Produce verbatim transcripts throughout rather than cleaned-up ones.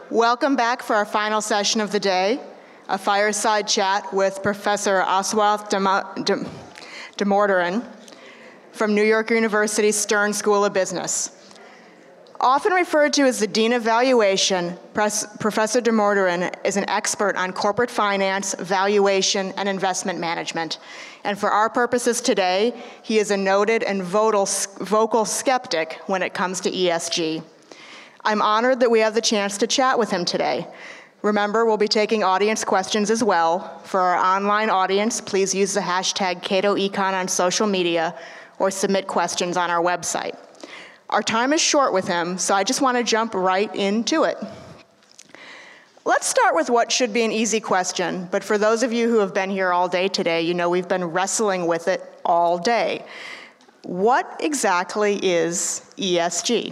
Welcome back for our final session of the day, a fireside chat with Professor Aswath Damodaran from New York University Stern School of Business. Often referred to as the Dean of Valuation, Professor Damodaran is an expert on corporate finance, valuation, and investment management. And for our purposes today, he is a noted and vocal, vocal skeptic when it comes to E S G. I'm honored that we have the chance to chat with him today. Remember, we'll be taking audience questions as well. For our online audience, please use the hashtag Cato Econ on social media or submit questions on our website. Our time is short with him, so I just want to jump right into it. Let's start with what should be an easy question, but for those of you who have been here all day today, you know we've been wrestling with it all day. What exactly is E S G?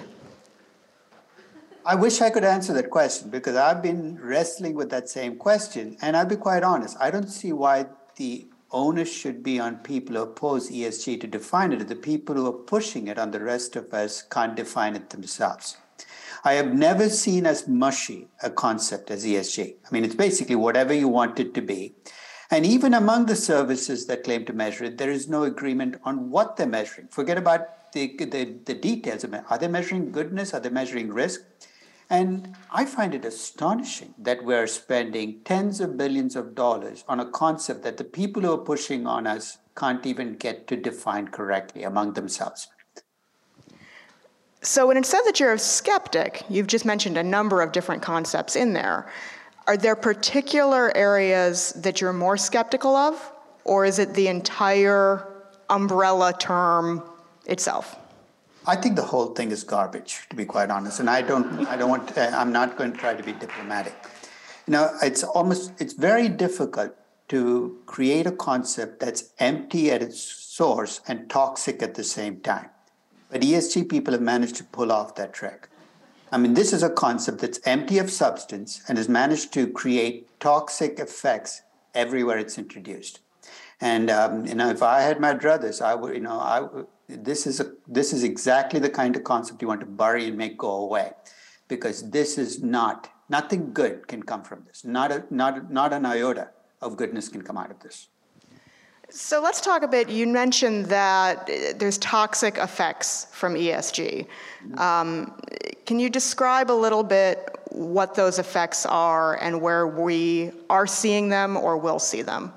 I wish I could answer that question because I've been wrestling with that same question. And I'll be quite honest, I don't see why the onus should be on people who oppose E S G to define it. The people who are pushing it on the rest of us can't define it themselves. I have never seen as mushy a concept as E S G. I mean, it's basically whatever you want it to be. And even among the services that claim to measure it, there is no agreement on what they're measuring. Forget about the, the, the details of it. Are they measuring goodness? Are they measuring risk? And I find it astonishing that we're spending tens of billions of dollars on a concept that the people who are pushing on us can't even get to define correctly among themselves. So when it said that you're a skeptic, you've just mentioned a number of different concepts in there. Are there particular areas that you're more skeptical of, or is it the entire umbrella term itself? I think the whole thing is garbage, to be quite honest, and I don't. I don't want. To, I'm not going to try to be diplomatic. You know, it's almost. It's very difficult to create a concept that's empty at its source and toxic at the same time. But E S G people have managed to pull off that trick. I mean, this is a concept that's empty of substance and has managed to create toxic effects everywhere it's introduced. And um, you know, if I had my druthers, I would. You know, I would. This is a this is exactly the kind of concept you want to bury and make go away, because this is not nothing good can come from this. Not a not not an iota of goodness can come out of this. So let's talk a bit. You mentioned that there's toxic effects from E S G. Um, can you describe a little bit what those effects are and where we are seeing them or will see them?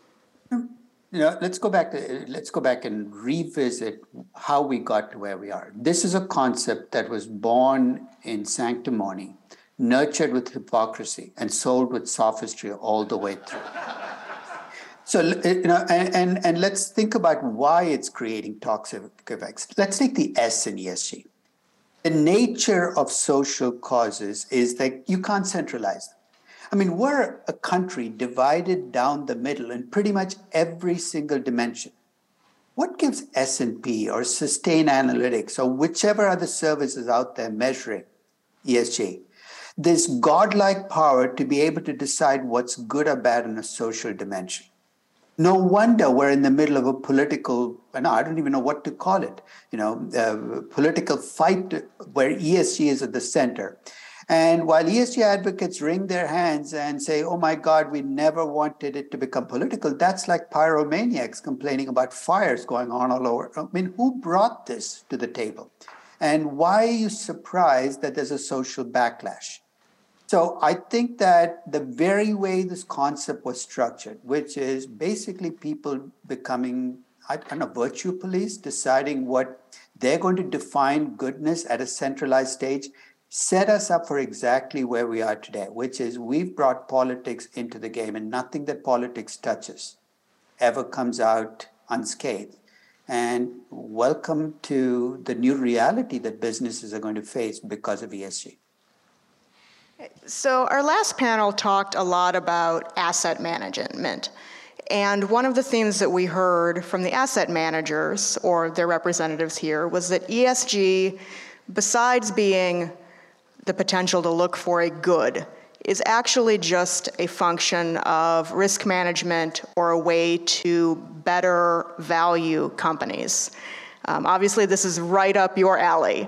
You know, let's go back to let's go back and revisit how we got to where we are. This is a concept that was born in sanctimony, nurtured with hypocrisy, and sold with sophistry all the way through. So, you know, and, and, and let's think about why it's creating toxic effects. Let's take the S in E S G. The nature of social causes is that you can't centralize them. I mean, we're a country divided down the middle in pretty much every single dimension. What gives S and P or Sustainalytics or whichever other services out there measuring E S G this godlike power to be able to decide what's good or bad in a social dimension? No wonder we're in the middle of a political, and I don't even know what to call it, you know, uh, political fight where E S G is at the center. And while E S G advocates wring their hands and say, oh my God, we never wanted it to become political, that's like pyromaniacs complaining about fires going on all over. I mean, who brought this to the table? And why are you surprised that there's a social backlash? So I think that the very way this concept was structured, which is basically people becoming, I don't know, virtue police, deciding what they're going to define goodness at a centralized stage, set us up for exactly where we are today, which is we've brought politics into the game, and nothing that politics touches ever comes out unscathed. And welcome to the new reality that businesses are going to face because of E S G. So our last panel talked a lot about asset management. And one of the themes that we heard from the asset managers or their representatives here was that E S G, besides being the potential to look for a good, is actually just a function of risk management or a way to better value companies. Um, obviously, this is right up your alley.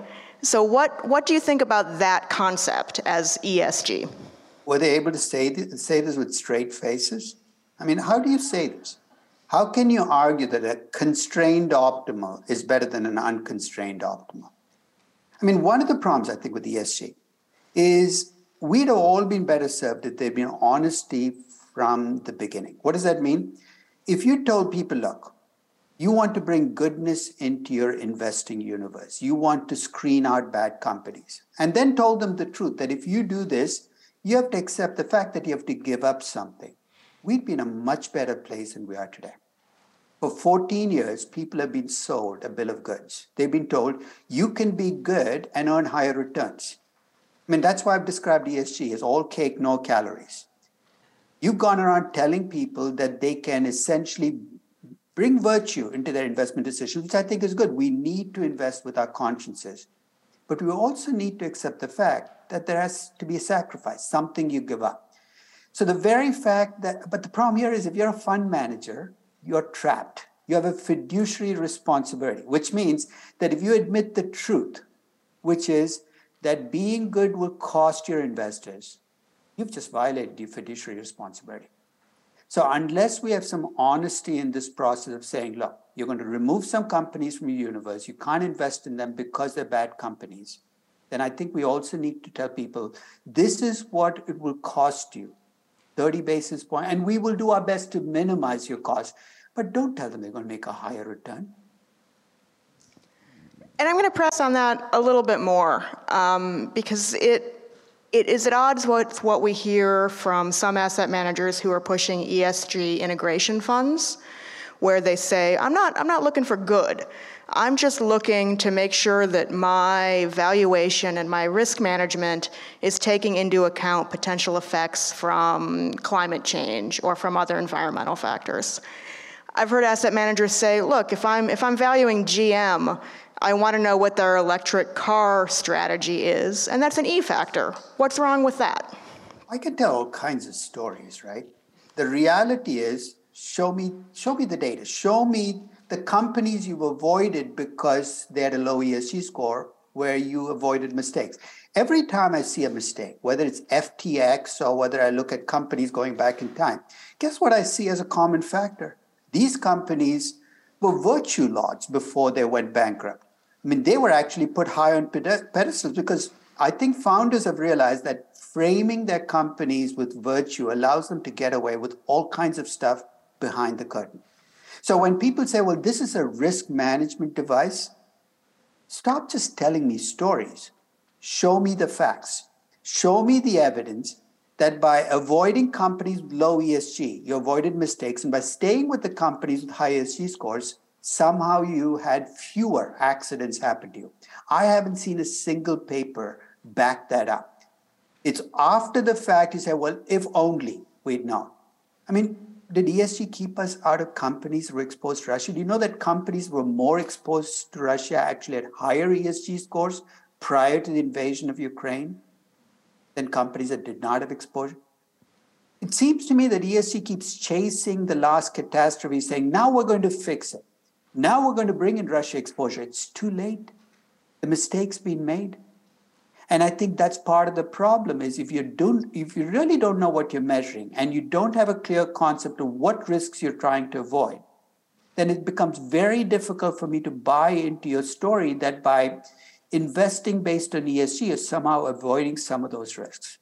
So what, what do you think about that concept as E S G? Were they able to say this, say this with straight faces? I mean, how do you say this? How can you argue that a constrained optimal is better than an unconstrained optimal? I mean, one of the problems, I think, with E S G is we'd have all been better served if there'd been honesty from the beginning. What does that mean? If you told people, look, you want to bring goodness into your investing universe, you want to screen out bad companies, and then told them the truth that if you do this, you have to accept the fact that you have to give up something, we'd be in a much better place than we are today. For fourteen years, people have been sold a bill of goods. They've been told you can be good and earn higher returns. I mean, that's why I've described E S G as all cake, no calories. You've gone around telling people that they can essentially bring virtue into their investment decisions, which I think is good. We need to invest with our consciences. But we also need to accept the fact that there has to be a sacrifice, something you give up. So the very fact that, but the problem here is if you're a fund manager, you're trapped. You have a fiduciary responsibility, which means that if you admit the truth, which is that being good will cost your investors, you've just violated your fiduciary responsibility. So unless we have some honesty in this process of saying, look, you're going to remove some companies from your universe, you can't invest in them because they're bad companies, then I think we also need to tell people, this is what it will cost you, thirty basis points, and we will do our best to minimize your cost, but don't tell them they're going to make a higher return. And I'm going to press on that a little bit more, um, because it it is at odds with what we hear from some asset managers who are pushing E S G integration funds, where they say, I'm not, I'm not looking for good. I'm just looking to make sure that my valuation and my risk management is taking into account potential effects from climate change or from other environmental factors. I've heard asset managers say, look, if I'm, if I'm valuing G M, I want to know what their electric car strategy is, and that's an E factor. What's wrong with that? I could tell all kinds of stories, right? The reality is, show me, show me the data. Show me the companies you've avoided because they had a low E S G score where you avoided mistakes. Every time I see a mistake, whether it's F T X or whether I look at companies going back in time, guess what I see as a common factor? These companies were virtue lords before they went bankrupt. I mean, they were actually put high on pedestals because I think founders have realized that framing their companies with virtue allows them to get away with all kinds of stuff behind the curtain. So when people say, well, this is a risk management device, stop just telling me stories. Show me the facts. Show me the evidence that by avoiding companies with low E S G, you avoided mistakes, and by staying with the companies with high E S G scores, somehow you had fewer accidents happen to you. I haven't seen a single paper back that up. It's after the fact you say, well, if only we'd known. I mean, did E S G keep us out of companies that were exposed to Russia? Do you know that companies were more exposed to Russia actually had higher E S G scores prior to the invasion of Ukraine than companies that did not have exposure? It seems to me that E S G keeps chasing the last catastrophe, saying, now we're going to fix it. Now we're going to bring in Russia exposure. It's too late. The mistake's been made. And I think that's part of the problem is if you don't, if you really don't know what you're measuring and you don't have a clear concept of what risks you're trying to avoid, then it becomes very difficult for me to buy into your story that by investing based on E S G is somehow avoiding some of those risks.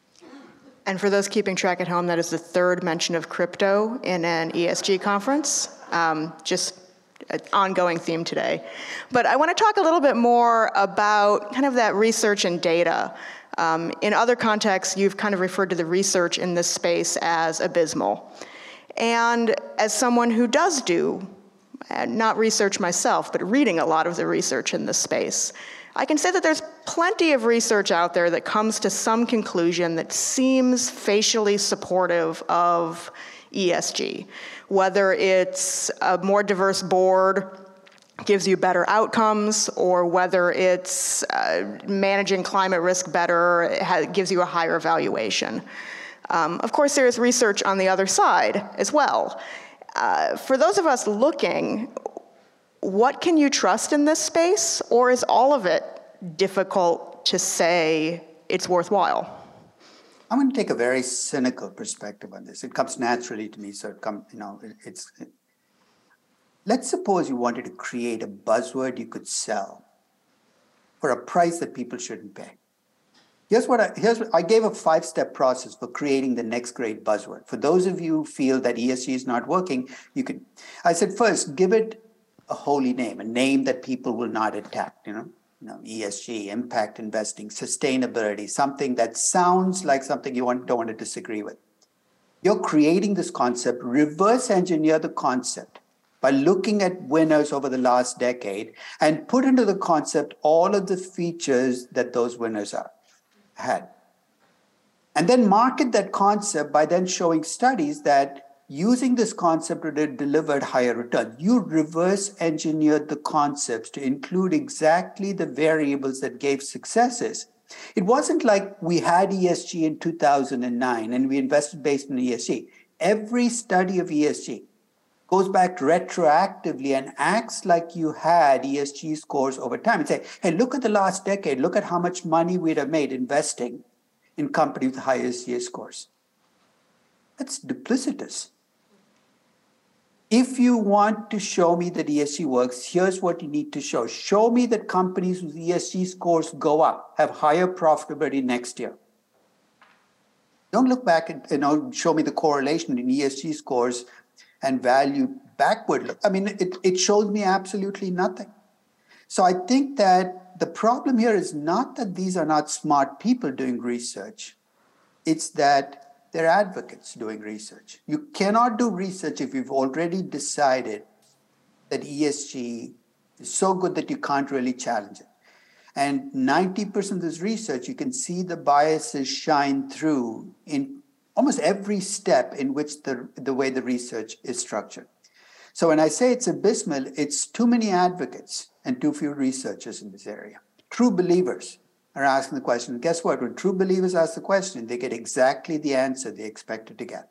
And for those keeping track at home, that is the third mention of crypto in an E S G conference. Um, just an ongoing theme today. But I want to talk a little bit more about kind of that research and data. Um, in other contexts, you've kind of referred to the research in this space as abysmal. And as someone who does do, not research myself, but reading a lot of the research in this space, I can say that there's plenty of research out there that comes to some conclusion that seems facially supportive of E S G. Whether it's a more diverse board gives you better outcomes, or whether it's uh, managing climate risk better, it ha- gives you a higher valuation. Um, of course, there is research on the other side as well. Uh, for those of us looking, what can you trust in this space, or is all of it difficult to say it's worthwhile? I'm going to take a very cynical perspective on this. It comes naturally to me, so it come, you know, it, it's. It, let's suppose you wanted to create a buzzword you could sell for a price that people shouldn't pay. Here's what I, here's what, I gave a five-step process for creating the next great buzzword. For those of you who feel that E S G is not working, you can. I said first, give it a holy name, a name that people will not attack. You know, you know, E S G, impact investing, sustainability, something that sounds like something you want, don't want to disagree with. You're creating this concept. Reverse engineer the concept by looking at winners over the last decade and put into the concept all of the features that those winners are. Had. And then market that concept by then showing studies that using this concept would have delivered higher returns. You reverse engineered the concepts to include exactly the variables that gave successes. It wasn't like we had E S G in two thousand nine and we invested based on E S G. Every study of E S G goes back retroactively and acts like you had E S G scores over time and say, hey, look at the last decade, look at how much money we'd have made investing in companies with high E S G scores. That's duplicitous. If you want to show me that E S G works, here's what you need to show. Show me that companies with E S G scores go up, have higher profitability next year. Don't look back and you know, show me the correlation in E S G scores and value backward look. I mean, it, it shows me absolutely nothing. So I think that the problem here is not that these are not smart people doing research. It's that they're advocates doing research. You cannot do research if you've already decided that E S G is so good that you can't really challenge it. And ninety percent of this research, you can see the biases shine through in almost every step in which the, the way the research is structured. So when I say it's abysmal, it's too many advocates and too few researchers in this area. True believers are asking the question. Guess what? When true believers ask the question, they get exactly the answer they expected to get.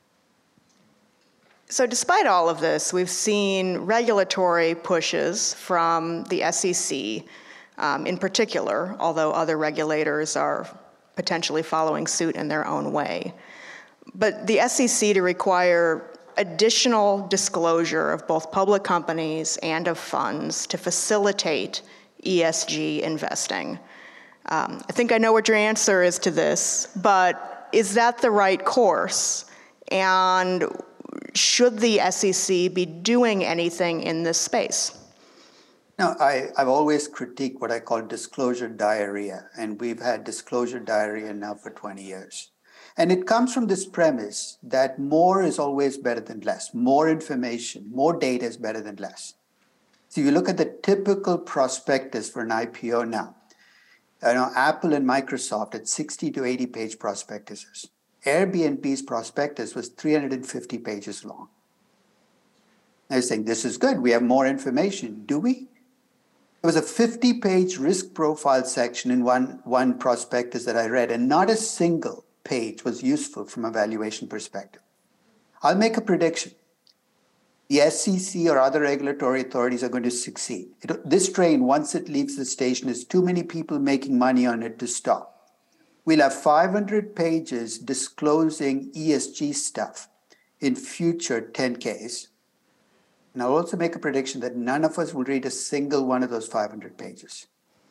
So despite all of this, we've seen regulatory pushes from the S E C um, in particular, although other regulators are potentially following suit in their own way. But the S E C to require additional disclosure of both public companies and of funds to facilitate E S G investing. Um, I think I know what your answer is to this, but is that the right course? And should the S E C be doing anything in this space? No, I, I've always critiqued what I call disclosure diarrhea, and we've had disclosure diarrhea now for twenty years. And it comes from this premise that more is always better than less. More information, more data is better than less. So you look at the typical prospectus for an I P O now. You know, Apple and Microsoft had sixty to eighty page prospectuses. Airbnb's prospectus was three hundred fifty pages long. They're saying, this is good, we have more information. Do we? There was a fifty page risk profile section in one, one prospectus that I read, and not a single page was useful from a valuation perspective. I'll make a prediction. The S E C or other regulatory authorities are going to succeed. It, this train, once it leaves the station, is too many people making money on it to stop. We'll have five hundred pages disclosing E S G stuff in future ten Ks. And I'll also make a prediction that none of us will read a single one of those five hundred pages.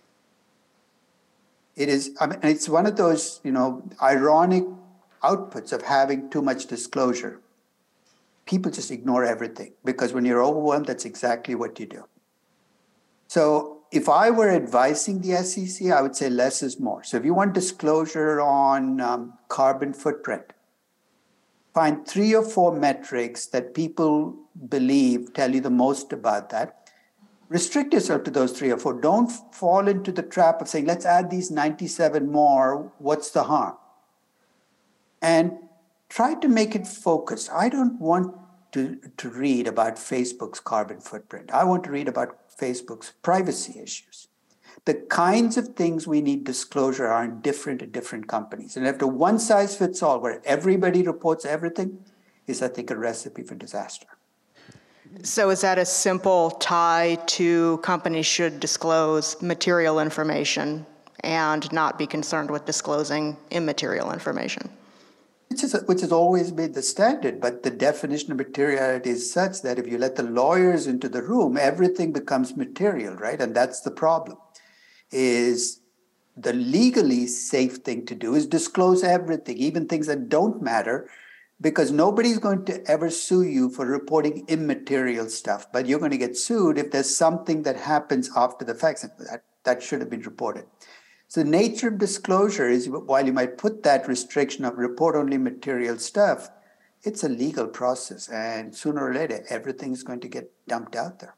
It is, I mean, it's one of those, you know, ironic outputs of having too much disclosure. People just ignore everything because when you're overwhelmed, that's exactly what you do. So if I were advising the S E C, I would say less is more. So if you want disclosure on um, carbon footprint, find three or four metrics that people believe tell you the most about that. Restrict yourself to those three or four. Don't fall into the trap of saying, let's add these ninety-seven more. What's the harm? And try to make it focused. I don't want to, to read about Facebook's carbon footprint. I want to read about Facebook's privacy issues. The kinds of things we need disclosure are different at different companies. And after one size fits all, where everybody reports everything, is, I think, a recipe for disaster. So is that a simple tie to companies should disclose material information and not be concerned with disclosing immaterial information? Which, is, which has always been the standard, but the definition of materiality is such that if you let the lawyers into the room, everything becomes material, right? And that's the problem, is the legally safe thing to do is disclose everything, even things that don't matter, because nobody's going to ever sue you for reporting immaterial stuff, but you're going to get sued if there's something that happens after the fact that, that should have been reported. So the nature of disclosure is, while you might put that restriction of report only material stuff, it's a legal process, and sooner or later, everything's going to get dumped out there.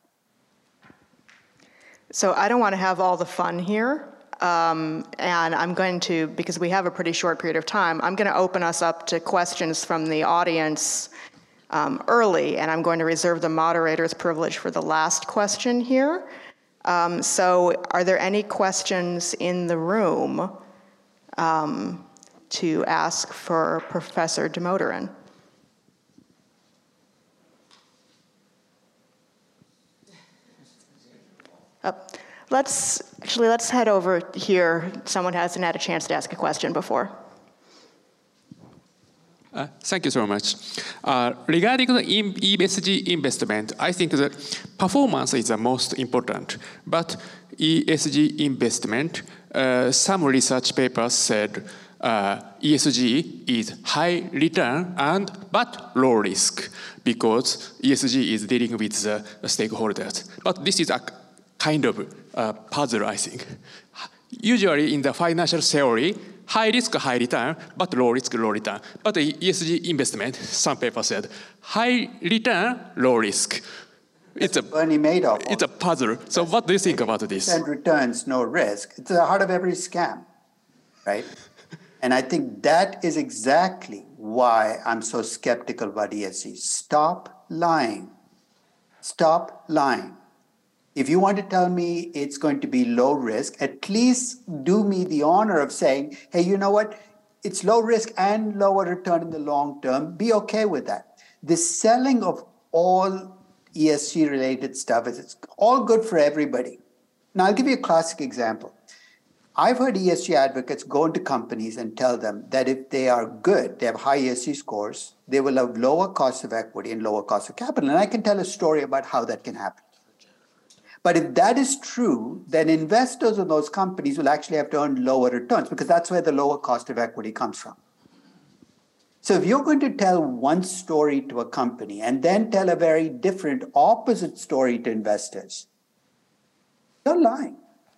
So I don't want to have all the fun here. Um, and I'm going to, because we have a pretty short period of time, I'm going to open us up to questions from the audience um, early, and I'm going to reserve the moderator's privilege for the last question here. Um, so are there any questions in the room um, to ask for Professor Damodaran? Oh. Let's, actually, let's head over here. Someone hasn't had a chance to ask a question before. Uh, thank you so much. Uh, regarding the E S G investment, I think the performance is the most important. But E S G investment, uh, some research papers said uh, E S G is high return and but low risk, because E S G is dealing with the stakeholders. But this is a kind of uh, puzzle, I think. Usually in the financial theory, high risk, high return, but low risk, low return. But the E S G investment, some papers said, high return, low risk. It's a, Bernie Madoff. It's a puzzle. So yes. What do you think about this? And returns, no risk. It's the heart of every scam, right? And I think that is exactly why I'm so skeptical about E S G. Stop lying. Stop lying. If you want to tell me it's going to be low risk, at least do me the honor of saying, hey, you know what? It's low risk and lower return in the long term. Be okay with that. The selling of all E S G related stuff is it's all good for everybody. Now, I'll give you a classic example. I've heard E S G advocates go into companies and tell them that if they are good, they have high E S G scores, they will have lower cost of equity and lower cost of capital. And I can tell a story about how that can happen. But if that is true, then investors in those companies will actually have to earn lower returns, because that's where the lower cost of equity comes from. So if you're going to tell one story to a company and then tell a very different opposite story to investors, you're lying.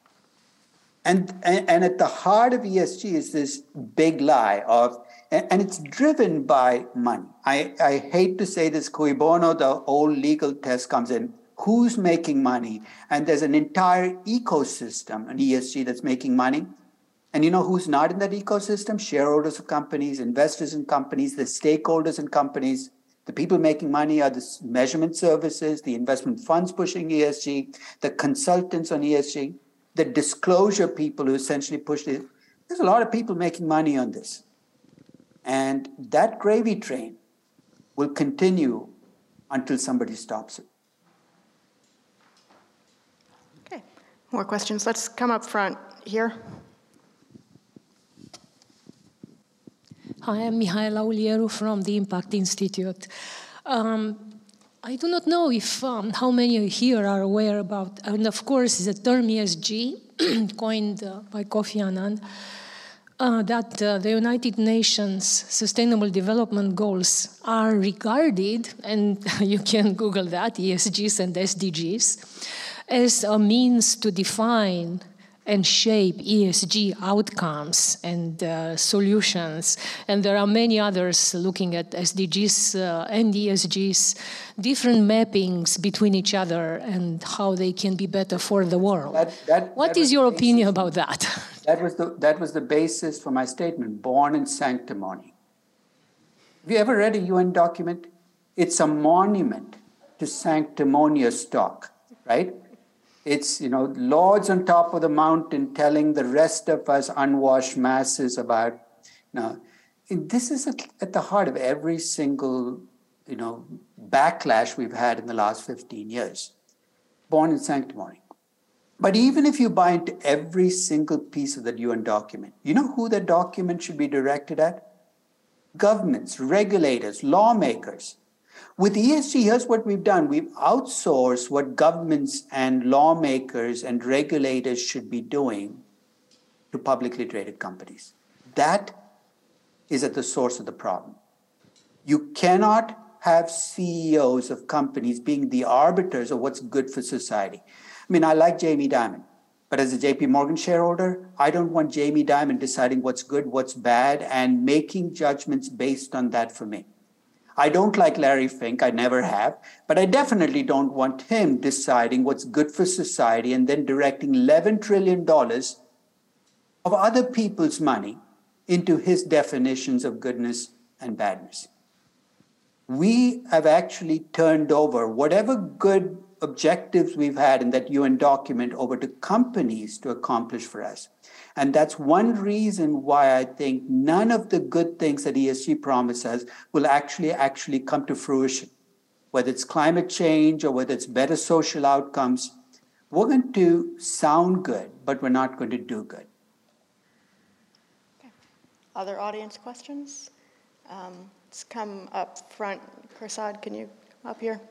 And, and, and at the heart of E S G is this big lie of, and, and it's driven by money. I, I hate to say this, cui bono, the old legal test comes in. Who's making money? And there's an entire ecosystem, an E S G, that's making money. And you know who's not in that ecosystem? Shareholders of companies, investors in companies, the stakeholders in companies. The people making money are the measurement services, the investment funds pushing E S G, the consultants on E S G, the disclosure people who essentially push it. There's a lot of people making money on this. And that gravy train will continue until somebody stops it. Okay, more questions. Let's come up front here. Hi, I'm Mihaela Ulieru from the Impact Institute. Um, I do not know if um, how many here are aware about, and of course, the term E S G, coined uh, by Kofi Annan, uh, that uh, the United Nations Sustainable Development Goals are regarded, and you can Google that, E S Gs and S D Gs, as a means to define and shape E S G outcomes and uh, solutions. And there are many others looking at S D Gs uh, and E S Gs, different mappings between each other and how they can be better for the world. That, that, what that is your opinion about that? That was, the, that was the basis for my statement, born in sanctimony. Have you ever read a U N document? It's a monument to sanctimonious talk, right? It's, you know, lords on top of the mountain telling the rest of us unwashed masses about, you know, this is at the heart of every single you know, backlash we've had in the last fifteen years. Born in sanctimony. But even if you buy into every single piece of that U N document, you know who that document should be directed at? Governments, regulators, lawmakers. With E S G, here's what we've done. We've outsourced what governments and lawmakers and regulators should be doing to publicly traded companies. That is at the source of the problem. You cannot have C E Os of companies being the arbiters of what's good for society. I mean, I like Jamie Dimon, but as a J P Morgan shareholder, I don't want Jamie Dimon deciding what's good, what's bad, and making judgments based on that for me. I don't like Larry Fink, I never have, but I definitely don't want him deciding what's good for society and then directing eleven trillion dollars of other people's money into his definitions of goodness and badness. We have actually turned over whatever good objectives we've had in that U N document over to companies to accomplish for us. And that's one reason why I think none of the good things that E S G promises will actually actually come to fruition. Whether it's climate change or whether it's better social outcomes, we're going to sound good, but we're not going to do good. Okay. Other audience questions? Um, let's come up front. Prasad, can you come up here?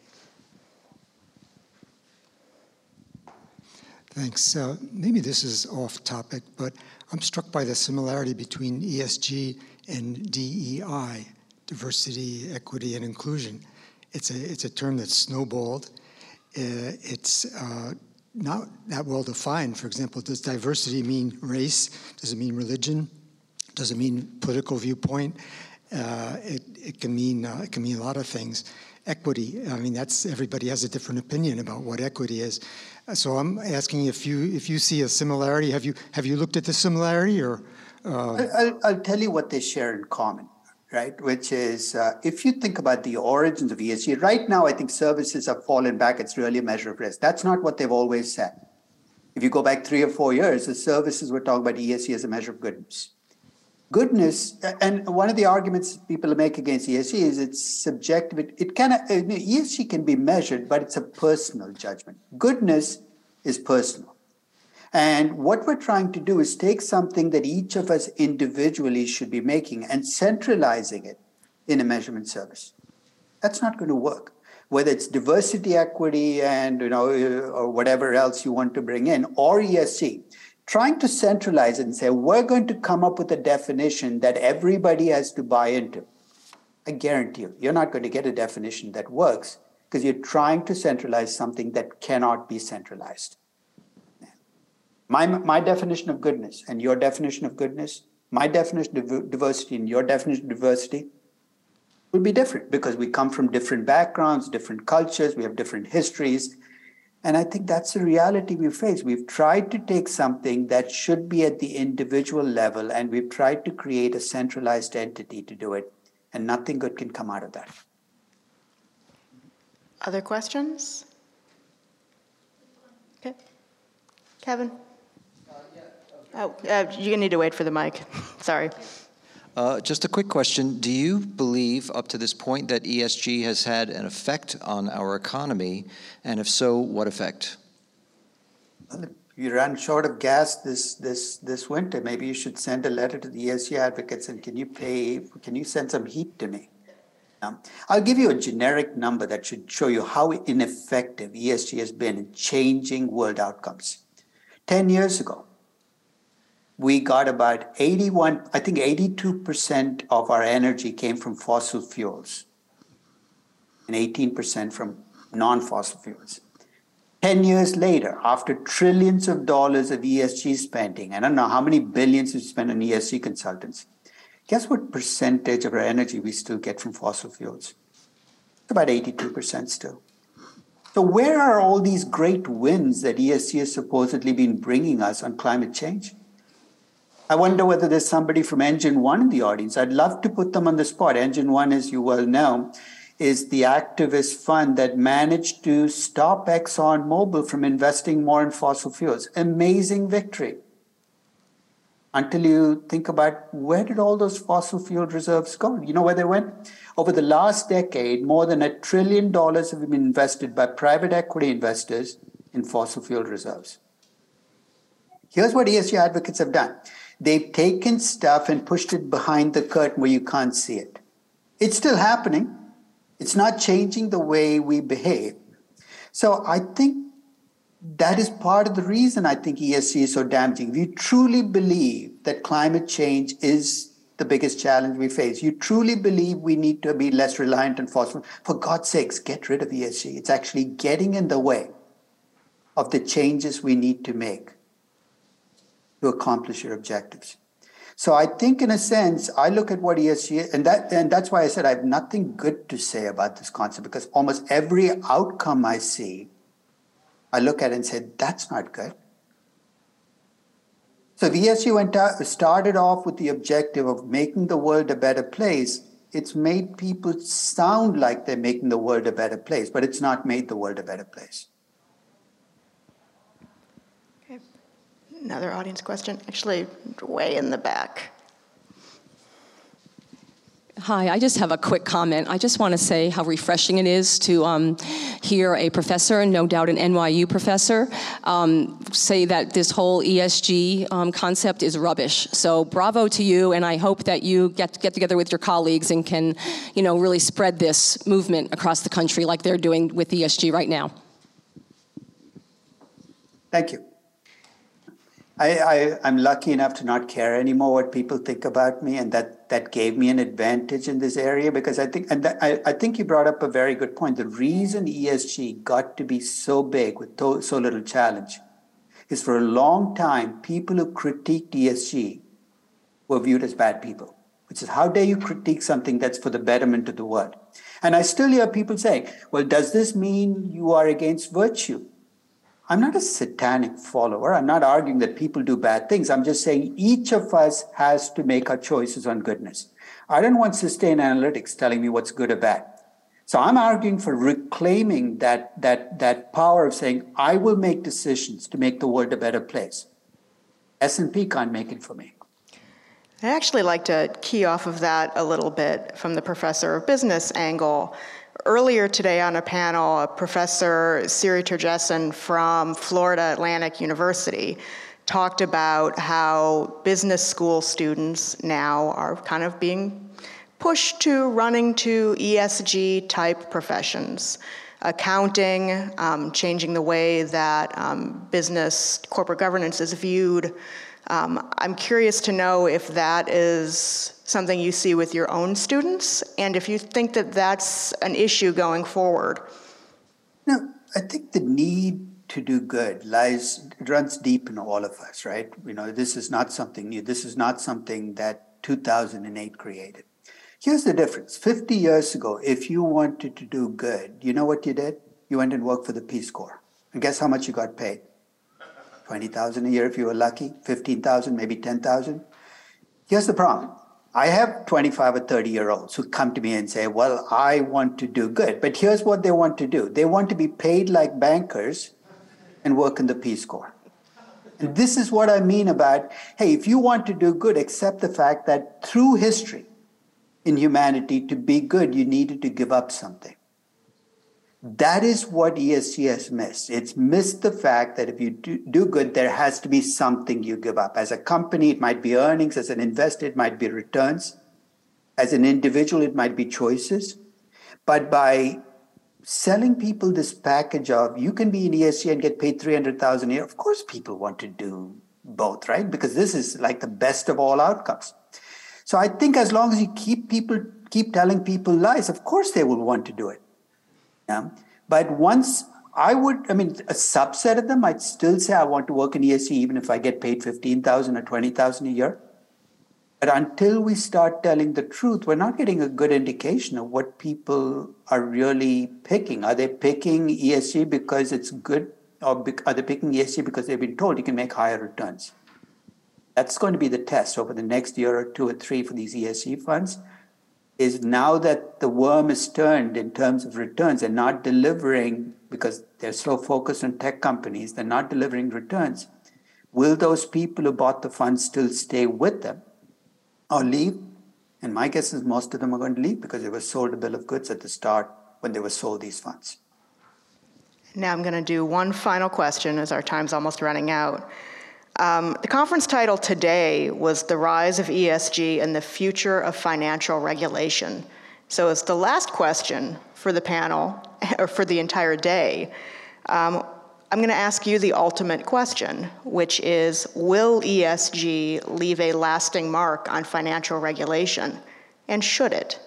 Thanks. Uh, maybe this is off topic, but I'm struck by the similarity between E S G and D E I, diversity, equity, and inclusion. It's a, it's a term that's snowballed. Uh, it's uh, not that well defined. For example, does diversity mean race? Does it mean religion? Does it mean political viewpoint? Uh, it, it can mean uh, it can mean a lot of things. Equity, I mean, that's everybody has a different opinion about what equity is. So I'm asking if you if you see a similarity. Have you have you looked at the similarity, or? Uh... I'll, I'll tell you what they share in common, right? Which is, uh, if you think about the origins of E S G, right now I think services have fallen back. It's really a measure of risk. That's not what they've always said. If you go back three or four years, the services were talking about E S G as a measure of goodness. Goodness, and one of the arguments people make against E S G is it's subjective. It, it can, E S G can be measured, but it's a personal judgment. Goodness is personal. And what we're trying to do is take something that each of us individually should be making and centralizing it in a measurement service. That's not going to work. Whether it's diversity, equity, and you know, or whatever else you want to bring in, or E S G. Trying to centralize it and say, we're going to come up with a definition that everybody has to buy into. I guarantee you, you're not going to get a definition that works because you're trying to centralize something that cannot be centralized. My, my definition of goodness and your definition of goodness, my definition of diversity and your definition of diversity will be different because we come from different backgrounds, different cultures, we have different histories. And I think that's the reality we face. We've tried to take something that should be at the individual level, and we've tried to create a centralized entity to do it, and nothing good can come out of that. Other questions? Okay. Kevin? Uh, yeah, okay. Oh, uh, you need to wait for the mic. Sorry. Uh, just a quick question. Do you believe up to this point that E S G has had an effect on our economy? And if so, what effect? Well, if you ran short of gas this this this winter, maybe you should send a letter to the E S G advocates and can you pay, can you send some heat to me? Um, I'll give you a generic number that should show you how ineffective E S G has been in changing world outcomes. Ten years ago, we got about eighty-one, I think eighty-two percent of our energy came from fossil fuels and eighteen percent from non-fossil fuels. Ten years later, after trillions of dollars of E S G spending, I don't know how many billions we spent on E S G consultants, guess what percentage of our energy we still get from fossil fuels? It's about eighty-two percent still. So where are all these great wins that E S G has supposedly been bringing us on climate change? I wonder whether there's somebody from Engine One in the audience. I'd love to put them on the spot. Engine One, as you well know, is the activist fund that managed to stop ExxonMobil from investing more in fossil fuels. Amazing victory. until you think about where did all those fossil fuel reserves go? You know where they went? Over the last decade, more than a trillion dollars have been invested by private equity investors in fossil fuel reserves. Here's what E S G advocates have done. They've taken stuff and pushed it behind the curtain where you can't see it. It's still happening. It's not changing the way we behave. So I think that is part of the reason I think E S G is so damaging. If you truly believe that climate change is the biggest challenge we face, you truly believe we need to be less reliant on fossil, for God's sakes, get rid of E S G. It's actually getting in the way of the changes we need to make to accomplish your objectives. So I think, in a sense, I look at what E S G is, and that and that's why I said I have nothing good to say about this concept, because almost every outcome I see, I look at it and say, that's not good. So if E S G went out, started off with the objective of making the world a better place, it's made people sound like they're making the world a better place, but it's not made the world a better place. Okay. Another audience question, actually way in the back. Hi, I just have a quick comment. I just want to say how refreshing it is to um, hear a professor, no doubt an N Y U professor, um, say that this whole E S G um, concept is rubbish. So bravo to you, and I hope that you get get together with your colleagues and can, you know, really spread this movement across the country like they're doing with E S G right now. Thank you. I, I, I'm lucky enough to not care anymore what people think about me, and that, that gave me an advantage in this area, because I think, and that, I, I think you brought up a very good point. The reason E S G got to be so big with to, so little challenge is for a long time, people who critiqued E S G were viewed as bad people, which is, how dare you critique something that's for the betterment of the world? And I still hear people saying, well, does this mean you are against virtue? I'm not a satanic follower. I'm not arguing that people do bad things. I'm just saying each of us has to make our choices on goodness. I don't want Sustainalytics telling me what's good or bad. So I'm arguing for reclaiming that, that, that power of saying, I will make decisions to make the world a better place. S and P can't make it for me. I'd actually like to key off of that a little bit from the professor of business angle. Earlier today on a panel, Professor Siri Turgeson from Florida Atlantic University talked about how business school students now are kind of being pushed to running to E S G type professions. Accounting, um, changing the way that um, business corporate governance is viewed. Um, I'm curious to know if that is something you see with your own students, and if you think that that's an issue going forward. No, I think the need to do good lies, it runs deep in all of us, right? You know, this is not something new. This is not something that two thousand eight created. Here's the difference. fifty years ago, if you wanted to do good, you know what you did? You went and worked for the Peace Corps. And guess how much you got paid? twenty thousand dollars a year if you were lucky, fifteen thousand dollars, maybe ten thousand dollars. Here's the problem. I have twenty-five or thirty year olds who come to me and say, well, I want to do good. But here's what they want to do. They want to be paid like bankers and work in the Peace Corps. And this is what I mean about, hey, if you want to do good, accept the fact that through history in humanity, to be good, you needed to give up something. That is what E S G has missed. It's missed the fact that if you do, do good, there has to be something you give up. As a company, it might be earnings. As an investor, it might be returns. As an individual, it might be choices. But by selling people this package of, you can be in E S G and get paid three hundred thousand dollars a year, of course people want to do both, right? Because this is like the best of all outcomes. So I think as long as you keep people, keep telling people lies, of course they will want to do it. Yeah. But once I would, I mean, a subset of them might still say, I want to work in E S G even if I get paid fifteen thousand dollars or twenty thousand dollars a year. But until we start telling the truth, we're not getting a good indication of what people are really picking. Are they picking E S G because it's good, or are they picking E S G because they've been told you can make higher returns? That's going to be the test over the next year or two or three for these E S G funds. Is now that the worm is turned in terms of returns and not delivering, because they're so focused on tech companies, they're not delivering returns. Will those people who bought the funds still stay with them or leave? And my guess is most of them are going to leave because they were sold a bill of goods at the start when they were sold these funds. Now I'm going to do one final question as our time's almost running out. Um, the conference title today was The Rise of E S G and the Future of Financial Regulation. So it's the last question for the panel, or for the entire day. Um, I'm going to ask you the ultimate question, which is, will E S G leave a lasting mark on financial regulation, and should it?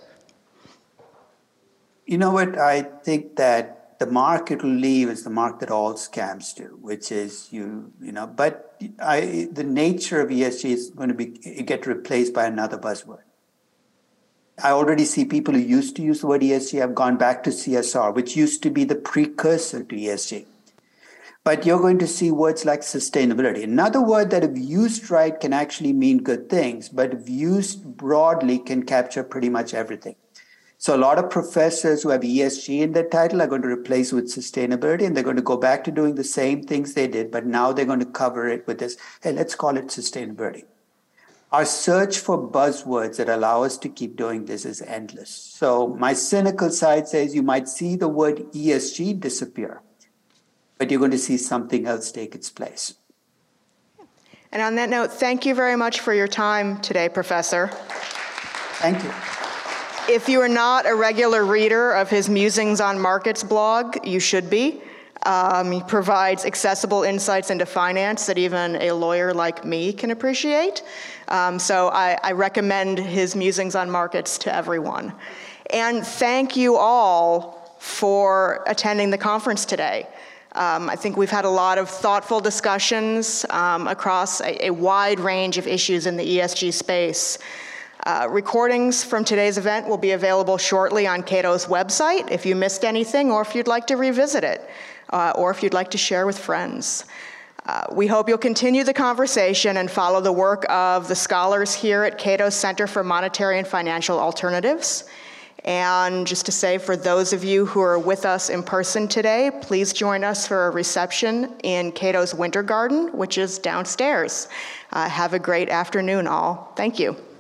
You know what? I think that the mark it will leave is the mark that all scams do, which is you, you know, but I, the nature of E S G is going to be get replaced by another buzzword. I already see people who used to use the word E S G have gone back to C S R, which used to be the precursor to E S G. But you're going to see words like sustainability. Another word that, if used right, can actually mean good things, but if used broadly, can capture pretty much everything. So a lot of professors who have E S G in their title are going to replace with sustainability, and they're going to go back to doing the same things they did, but now they're going to cover it with this, hey, let's call it sustainability. Our search for buzzwords that allow us to keep doing this is endless. So my cynical side says you might see the word E S G disappear, but you're going to see something else take its place. And on that note, thank you very much for your time today, Professor. Thank you. If you are not a regular reader of his Musings on Markets blog, you should be. Um, he provides accessible insights into finance that even a lawyer like me can appreciate. Um, so I, I recommend his Musings on Markets to everyone. And thank you all for attending the conference today. Um, I think we've had a lot of thoughtful discussions um, across a, a wide range of issues in the E S G space. Uh, recordings from today's event will be available shortly on Cato's website if you missed anything, or if you'd like to revisit it, uh, or if you'd like to share with friends. Uh, we hope you'll continue the conversation and follow the work of the scholars here at Cato's Center for Monetary and Financial Alternatives. And just to say, for those of you who are with us in person today, please join us for a reception in Cato's Winter Garden, which is downstairs. Uh, have a great afternoon, all. Thank you.